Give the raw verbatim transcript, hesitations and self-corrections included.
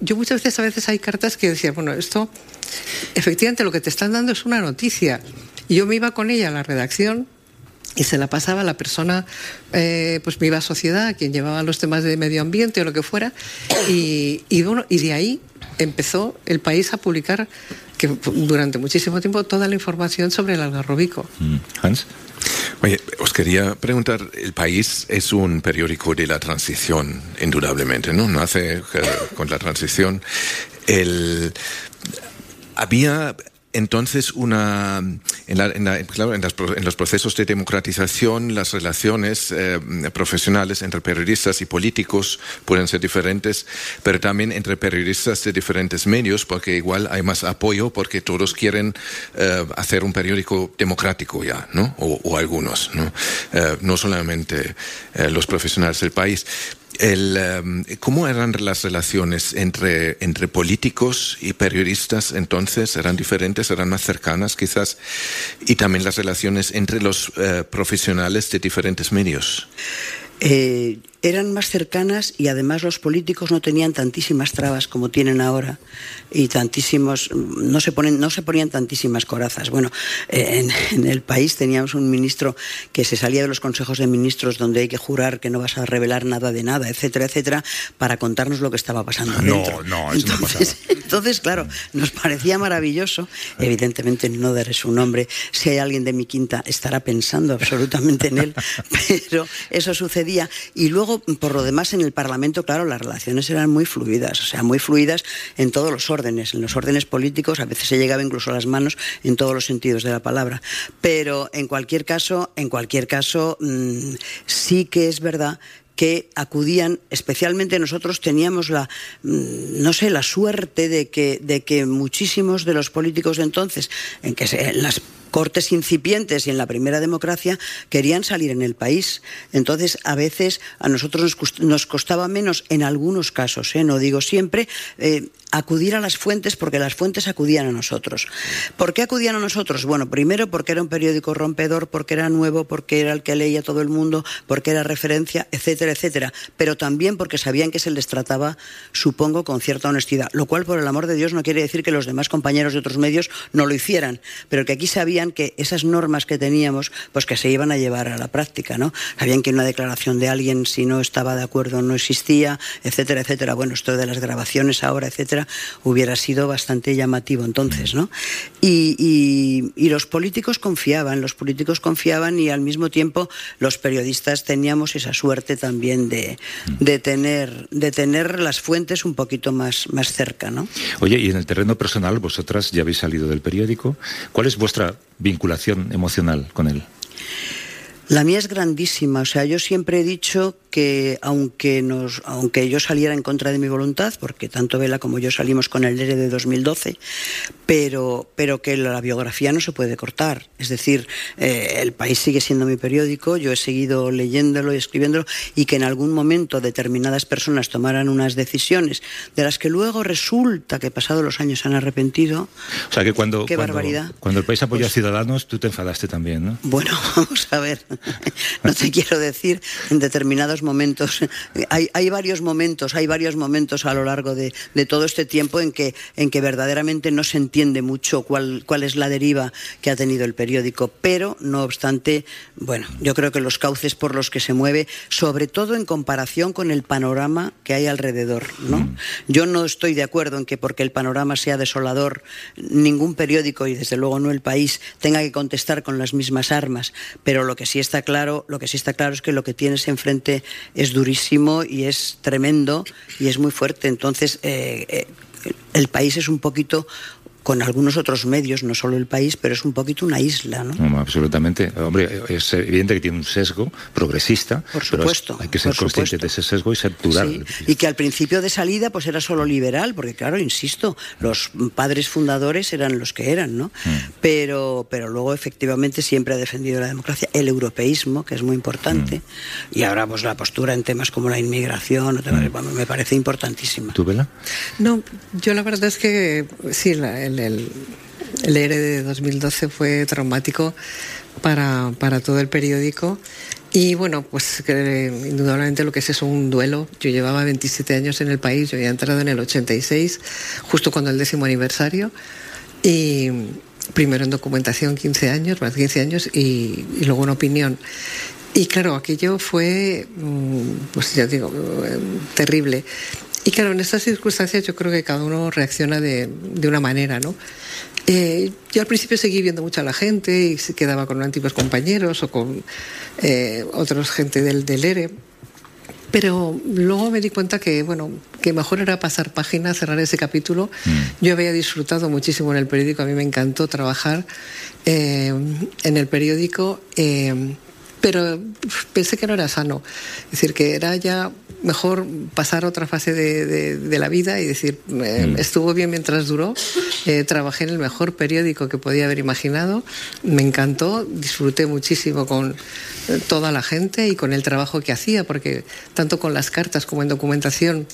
yo muchas veces, a veces hay cartas que decía, bueno, esto, efectivamente lo que te están dando es una noticia. Y yo me iba con ella a la redacción y se la pasaba a la persona, eh, pues me iba a Sociedad, quien llevaba los temas de medio ambiente o lo que fuera, y, y, bueno, y de ahí empezó El País a publicar, que durante muchísimo tiempo, toda la información sobre el algarrobico. Hans. Oye, os quería preguntar, El País es un periódico de la transición, indudablemente, ¿no? Nace eh, con la transición. El, había entonces una en, la, en, la, claro, en, las, en los procesos de democratización, las relaciones eh, profesionales entre periodistas y políticos pueden ser diferentes, pero también entre periodistas de diferentes medios, porque igual hay más apoyo, porque todos quieren eh, hacer un periódico democrático ya, ¿no? O, o algunos, ¿no? Eh, no solamente eh, los profesionales del país. El, um, ¿Cómo eran las relaciones entre, entre políticos y periodistas entonces? ¿Eran diferentes, eran más cercanas quizás? Y también las relaciones entre los uh, profesionales de diferentes medios. Eh, eran más cercanas y además los políticos no tenían tantísimas trabas como tienen ahora y tantísimos, no se ponen, no se ponían tantísimas corazas. Bueno, eh, en, en El País teníamos un ministro que se salía de los consejos de ministros donde hay que jurar que no vas a revelar nada de nada, etcétera, etcétera, para contarnos lo que estaba pasando dentro. No, no, eso entonces, no entonces, claro, nos parecía maravilloso. Evidentemente no daré su nombre. Si hay alguien de mi quinta estará pensando absolutamente en él, pero eso sucedía. Y luego, por lo demás, en el Parlamento, claro, las relaciones eran muy fluidas, o sea, muy fluidas en todos los órdenes, en los órdenes políticos, a veces se llegaba incluso a las manos en todos los sentidos de la palabra. Pero en cualquier caso, en cualquier caso, mmm, sí que es verdad que acudían, especialmente nosotros teníamos la, no sé, la suerte de que, de que muchísimos de los políticos de entonces, en que se, en las cortes incipientes y en la primera democracia, querían salir en El País. Entonces, a veces a nosotros nos costaba menos, en algunos casos, ¿eh? No digo siempre, eh, acudir a las fuentes, porque las fuentes acudían a nosotros. ¿Por qué acudían a nosotros? Bueno, primero porque era un periódico rompedor, porque era nuevo, porque era el que leía todo el mundo, porque era referencia, etcétera, etcétera. Pero también porque sabían que se les trataba, supongo, con cierta honestidad. Lo cual, por el amor de Dios, no quiere decir que los demás compañeros de otros medios no lo hicieran, pero que aquí sabían que esas normas que teníamos, pues que se iban a llevar a la práctica, ¿no? Sabían que una declaración de alguien, si no estaba de acuerdo, no existía, etcétera, etcétera. Bueno, esto de las grabaciones ahora, etcétera, hubiera sido bastante llamativo entonces, ¿no? Y, y, y los políticos confiaban, los políticos confiaban y al mismo tiempo los periodistas teníamos esa suerte también de, de, tener, de tener las fuentes un poquito más, más cerca, ¿no? Oye, y en el terreno personal, vosotras ya habéis salido del periódico. ¿Cuál es vuestra vinculación emocional con él? La mía es grandísima, o sea, yo siempre he dicho que aunque nos, aunque yo saliera en contra de mi voluntad, porque tanto Vela como yo salimos con el E R E de dos mil doce, pero, pero que la biografía no se puede cortar. Es decir, eh, El País sigue siendo mi periódico, yo he seguido leyéndolo y escribiéndolo, y que en algún momento determinadas personas tomaran unas decisiones de las que luego resulta que pasados los años se han arrepentido. O sea que cuando, qué cuando, barbaridad. Cuando El País apoyó pues, a Ciudadanos, tú te enfadaste también, ¿no? Bueno, vamos a ver. No te quiero decir, en determinados momentos, hay, hay varios momentos, hay varios momentos a lo largo de, de todo este tiempo en que, en que verdaderamente no se entiende mucho cuál, cuál es la deriva que ha tenido el periódico, pero no obstante, bueno, yo creo que los cauces por los que se mueve, sobre todo en comparación con el panorama que hay alrededor, ¿no? Mm. Yo no estoy de acuerdo en que porque el panorama sea desolador, ningún periódico, y desde luego no El País, tenga que contestar con las mismas armas, pero lo que sí está claro, lo que sí está claro es que lo que tienes enfrente es durísimo y es tremendo y es muy fuerte. Entonces, eh, eh, El País es un poquito, con algunos otros medios, no solo El País, pero es un poquito una isla, ¿no? No, absolutamente. Hombre, es evidente que tiene un sesgo progresista. Por supuesto. Pero hay que ser consciente de ese sesgo y ser plural. Sí. Y que al principio de salida pues era solo liberal, porque claro, insisto, los padres fundadores eran los que eran, ¿no? Mm. Pero, pero luego efectivamente siempre ha defendido la democracia, el europeísmo, que es muy importante, mm. y ahora pues la postura en temas como la inmigración, mm. me parece importantísima. ¿Tú, Vela? No, yo la verdad es que sí, la, el El, el E R E de dos mil doce fue traumático para, para todo el periódico Y bueno, pues que, indudablemente lo que es eso, un duelo. Yo llevaba veintisiete años en el país, yo había entrado en el ochenta y seis, justo cuando el décimo aniversario, y primero en documentación quince años, más de quince años, y, y luego en opinión. Y claro, aquello fue, pues ya digo, terrible. Y claro, en estas circunstancias yo creo que cada uno reacciona de, de una manera, ¿no? Eh, yo al principio seguí viendo mucho a la gente y se quedaba con antiguos compañeros o con eh, otros gente del, del E R E, pero luego me di cuenta que, bueno, que mejor era pasar página, cerrar ese capítulo. Mm. Yo había disfrutado muchísimo en el periódico, a mí me encantó trabajar eh, en el periódico, eh, pero pensé que no era sano, es decir, que era ya mejor pasar a otra fase de, de, de la vida y decir, eh, mm. estuvo bien mientras duró, eh, trabajé en el mejor periódico que podía haber imaginado, me encantó, disfruté muchísimo con toda la gente y con el trabajo que hacía, porque tanto con las cartas como en documentación